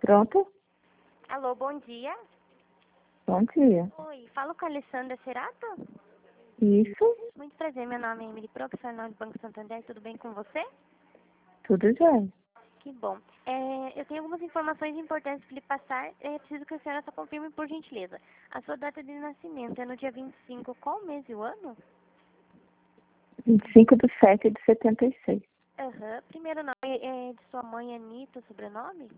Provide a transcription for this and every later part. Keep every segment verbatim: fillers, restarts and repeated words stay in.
Pronto? Alô, bom dia. Bom dia. Oi, falo com a Alessandra Cerato? Isso, Muito prazer, meu nome é Emily Profissional do Banco Santander, tudo bem com você? tudo jóia. Que bom. É, eu tenho algumas informações importantes para lhe passar, é preciso que a senhora só confirme por gentileza. A sua data de nascimento é no dia vinte e cinco, qual mês e o ano? vinte e cinco de sete de setenta e seis. Aham. Primeiro nome é de sua mãe, Anitta, o sobrenome?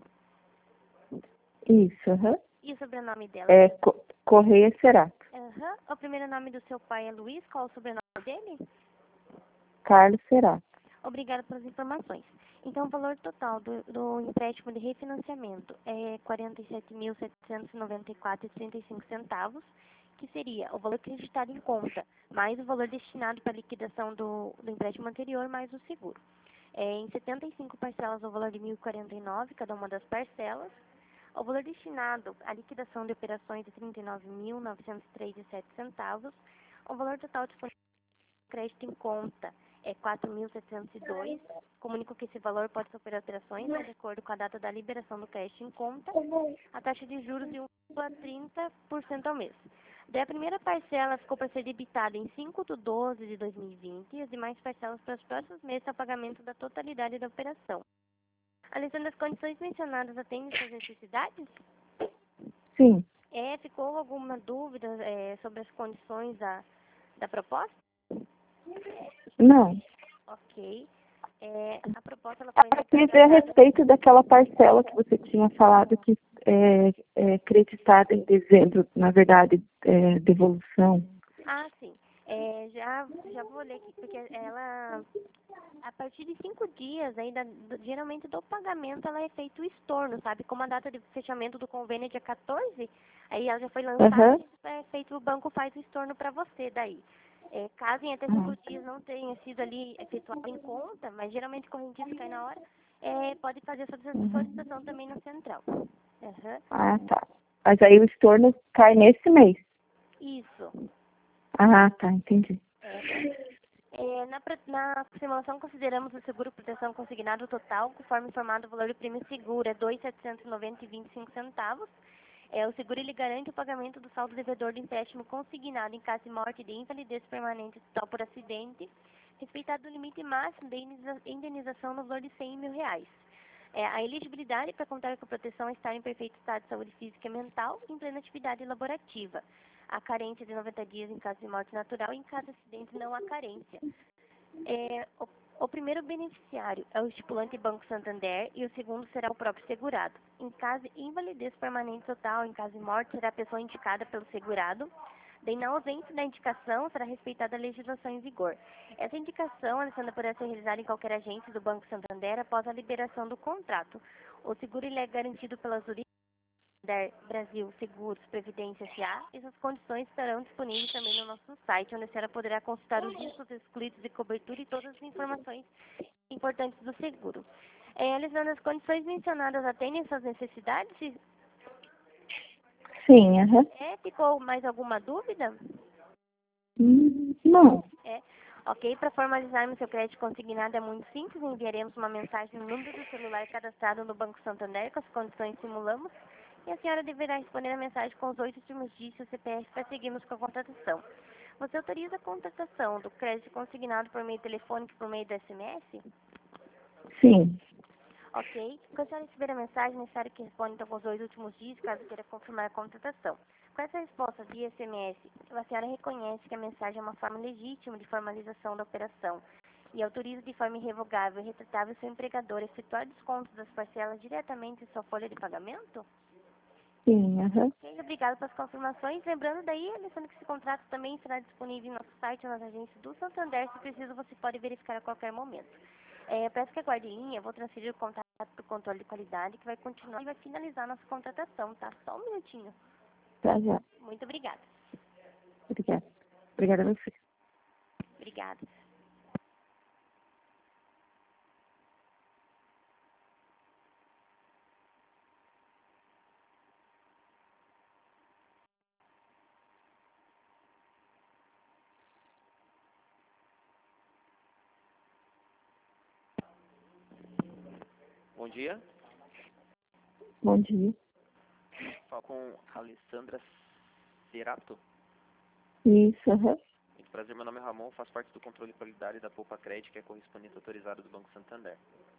Isso, aham. E o sobrenome dela? É Co- Correia Cerato. Aham. O primeiro nome do seu pai é Luiz, qual o sobrenome dele? Carlos Cerato. Obrigada pelas informações. Então, o valor total do, do empréstimo de refinanciamento é quarenta e sete mil setecentos e noventa e quatro reais e trinta e cinco centavos, que seria o valor acreditado em conta, mais o valor destinado para a liquidação do, do empréstimo anterior, mais o seguro. É, em setenta e cinco parcelas, o valor de mil e quarenta e nove reais, cada uma das parcelas. O valor destinado à liquidação de operações de trinta e nove mil novecentos e três reais e sete centavos. O valor total disponível crédito em conta é quatro mil setecentos e dois. Comunico que esse valor pode sofrer alterações de acordo com a data da liberação do crédito em conta. A taxa de juros de um vírgula trinta por cento ao mês. Daí a primeira parcela ficou para ser debitada em cinco de doze de dois mil e vinte e as demais parcelas para os próximos meses ao pagamento da totalidade da operação. Alessandra, as condições mencionadas atendem suas necessidades? Sim. É, ficou alguma dúvida é, sobre as condições da, da proposta? Não. Ok. É, a proposta ela foi Queria ver a tratada... respeito daquela parcela que você tinha falado que é, é creditada em dezembro, na verdade, é devolução. Ah, sim. É, já, já vou ler aqui, porque ela, a partir de cinco dias, ainda, do- geralmente do pagamento, ela é feito o estorno, sabe? Como a data de fechamento do convênio é dia quatorze, aí ela já foi lançada, a Aham. gente é feito, o banco faz o estorno para você daí. É, caso em até cinco Ah, dias não tenha sido ali efetuado em conta, mas geralmente o correntista cai na hora, é, pode fazer essa uhum. solicitação também na central. Aham. Ah, tá. Mas aí o estorno cai nesse mês. Isso. Ah, tá, entendi. É, É, na, pro- na simulação, consideramos o seguro proteção consignado total, conforme informado o valor do prêmio seguro é dois mil setecentos e noventa reais e vinte e cinco centavos. É, o seguro ele garante o pagamento do saldo devedor do empréstimo consignado em caso de morte de invalidez permanente total por acidente, respeitado o limite máximo de indeniza- indenização no valor de cem mil reais. É, a elegibilidade para contar com a proteção é estar em perfeito estado de saúde física e mental e em plena atividade laborativa. A carência de noventa dias em caso de morte natural e em caso de acidente não há carência. É, o, o primeiro beneficiário é o estipulante Banco Santander e o segundo será o próprio segurado. Em caso de invalidez permanente total, em caso de morte, será a pessoa indicada pelo segurado. Daí, na ausência da indicação, será respeitada a legislação em vigor. Essa indicação, Alessandra, poderá ser realizada em qualquer agência do Banco Santander após a liberação do contrato. O seguro ele é garantido pelas jurisdições Santander Brasil Seguros Previdência S A. Essas condições estarão disponíveis também no nosso site, onde a senhora poderá consultar os riscos excluídos de cobertura e todas as informações importantes do seguro. É, Alessandra, as condições mencionadas atendem suas necessidades? Se Sim, aham. é, ficou mais alguma dúvida? Hum, não. É. Ok, para formalizarmos seu crédito consignado é muito simples, enviaremos uma mensagem no número do celular cadastrado no Banco Santander com as condições que simulamos e a senhora deverá responder a mensagem com os oito últimos dígitos do C P F para seguirmos com a contratação. Você autoriza a contratação do crédito consignado por meio telefônico e por meio do S M S? Sim. Ok. Quando a senhora receber a mensagem, é necessário que responda então com os dois últimos dígitos, caso queira confirmar a contratação. Com essa resposta via S M S, a senhora reconhece que a mensagem é uma forma legítima de formalização da operação e autoriza de forma irrevogável e retratável seu empregador a efetuar descontos das parcelas diretamente em sua folha de pagamento? Sim, aham. Ok, obrigado pelas confirmações. Lembrando daí, Alessandra, que esse contrato também será disponível em nosso site ou nas agências do Santander. Se preciso, você pode verificar a qualquer momento. É, peço que aguarde em linha, vou transferir o contato para o controle de qualidade, que vai continuar e vai finalizar nossa contratação, tá? Só um minutinho. Tá já. Muito obrigada. Obrigada. Obrigada a você. Obrigada. Bom dia. Bom dia. Falo com a Alessandra Cerato. Isso, aham. Muito prazer, meu nome é Ramon, faço parte do controle de qualidade da Poupa Crédito, que é correspondente autorizado do Banco Santander.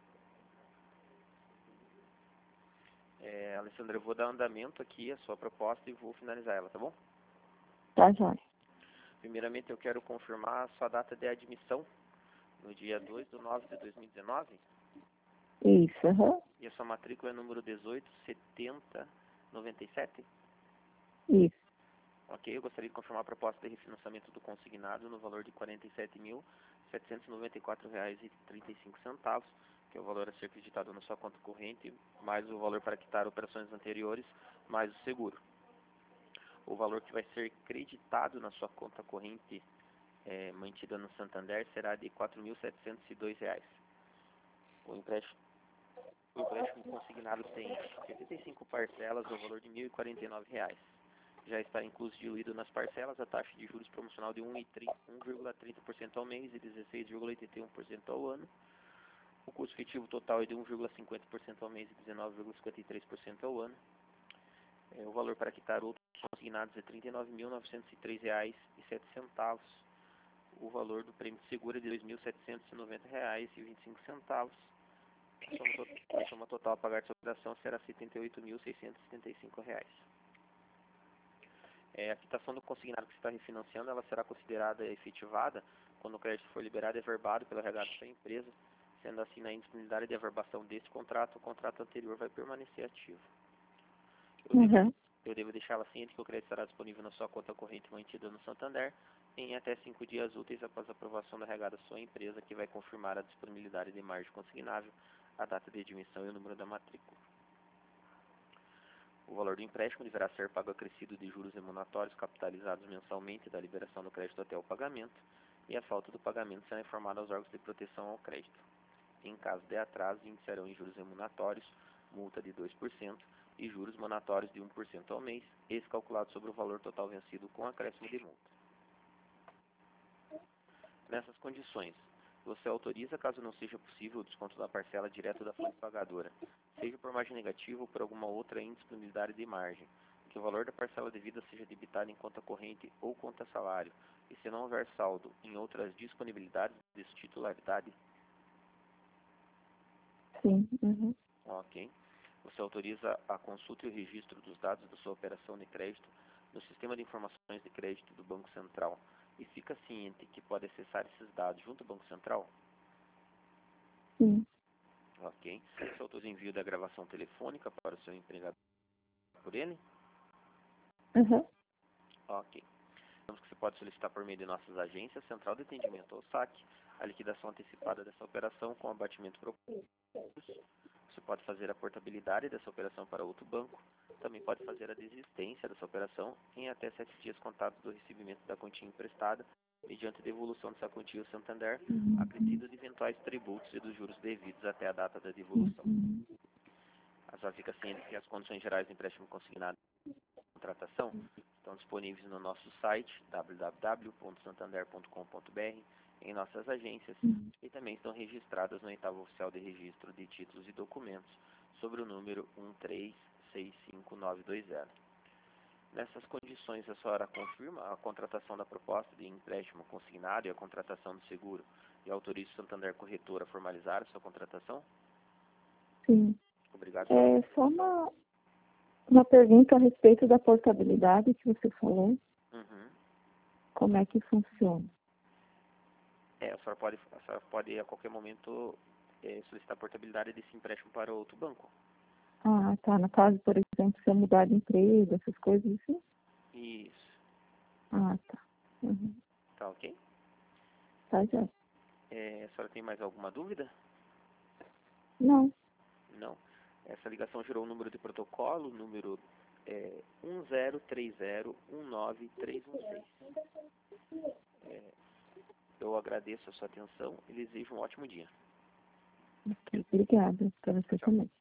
É, Alessandra, eu vou dar andamento aqui à sua proposta e vou finalizar ela, tá bom? Tá, jóia. Primeiramente, eu quero confirmar a sua data de admissão no dia dois de nove de dois mil e dezenove. Isso, aham. E a sua matrícula é número dezoito setenta noventa e sete. Isso. Ok, eu gostaria de confirmar a proposta de refinanciamento do consignado no valor de quarenta e sete mil setecentos e noventa e quatro reais e trinta e cinco centavos, que é o valor a ser acreditado na sua conta corrente, mais o valor para quitar operações anteriores, mais o seguro. O valor que vai ser creditado na sua conta corrente é, mantida no Santander será de quatro mil setecentos e dois reais. O empréstimo, o empréstimo consignado tem setenta e cinco parcelas no valor de mil e quarenta e nove reais. Já está incluso diluído nas parcelas a taxa de juros promocional de um vírgula trinta por cento ao mês e dezesseis vírgula oitenta e um por cento ao ano. O custo efetivo total é de um vírgula cinquenta por cento ao mês e dezenove vírgula cinquenta e três por cento ao ano. É, o valor para quitar outros consignados é trinta e nove mil novecentos e três reais e sete centavos. O valor do prêmio de seguro é de dois mil setecentos e noventa reais e vinte e cinco centavos. A soma, to a soma total a pagar de sua operação será setenta e oito mil seiscentos e setenta e cinco reais. É, a quitação do consignado que você está refinanciando, ela será considerada efetivada quando o crédito for liberado e averbado pelo R H da sua empresa. Sendo assim, na indisponibilidade de averbação desse contrato, o contrato anterior vai permanecer ativo. Eu, Uhum. devo, eu devo deixá-la ciente que o crédito estará disponível na sua conta corrente mantida no Santander em até cinco dias úteis após a aprovação do R H da sua empresa, que vai confirmar a disponibilidade de margem consignável, a data de admissão e o número da matrícula. O valor do empréstimo deverá ser pago acrescido de juros remuneratórios capitalizados mensalmente da liberação do crédito até o pagamento, e a falta do pagamento será informada aos órgãos de proteção ao crédito. Em caso de atraso, iniciarão em juros remuneratórios, multa de dois por cento e juros monatórios de um por cento ao mês, esse calculado sobre o valor total vencido com acréscimo de multa. Nessas condições, você autoriza, caso não seja possível, o desconto da parcela direto da fonte pagadora, seja por margem negativa ou por alguma outra indisponibilidade de margem, que o valor da parcela devida seja debitado em conta corrente ou conta salário, e se não houver saldo em outras disponibilidades de titularidade. Sim. Uhum. Ok. Você autoriza a consulta e o registro dos dados da sua operação de crédito no Sistema de Informações de Crédito do Banco Central e fica ciente que pode acessar esses dados junto ao Banco Central? Sim. Ok. Você autoriza o envio da gravação telefônica para o seu empregador por ele? Uhum. Ok. Então, que você pode solicitar por meio de nossas agências, Central de Atendimento ou S A C, a liquidação antecipada dessa operação com abatimento proposto. Você pode fazer a portabilidade dessa operação para outro banco. Também pode fazer a desistência dessa operação em até sete dias contados do recebimento da quantia emprestada, mediante devolução dessa quantia ao Santander, acrescidos de eventuais tributos e dos juros devidos até a data da devolução. Uhum. A só fica ciente que as condições gerais do empréstimo consignado e contratação estão disponíveis no nosso site w w w ponto santander ponto com ponto b r, em nossas agências, e também estão registradas no oitavo oficial de registro de títulos e documentos sobre o número um três seis cinco nove dois zero. Nessas condições, a senhora confirma a contratação da proposta de empréstimo consignado e a contratação do seguro e autoriza o Santander Corretor a formalizar a sua contratação? Sim. Obrigado pela É só uma, uma pergunta a respeito da portabilidade que você falou. Uhum. Como é que funciona? É, a senhora pode, a senhora pode a qualquer momento é, solicitar a portabilidade desse empréstimo para outro banco. Ah, tá. No caso, por exemplo, se eu mudar de emprego, essas coisas assim? Isso. Ah, tá. Uhum. Tá ok? Tá, já. É, a senhora tem mais alguma dúvida? Não. Não. Essa ligação gerou o número de protocolo, número é, um zero três zero um nove três um seis. É, eu agradeço a sua atenção e desejo um ótimo dia. Ok, obrigada. Para você Tchau. também.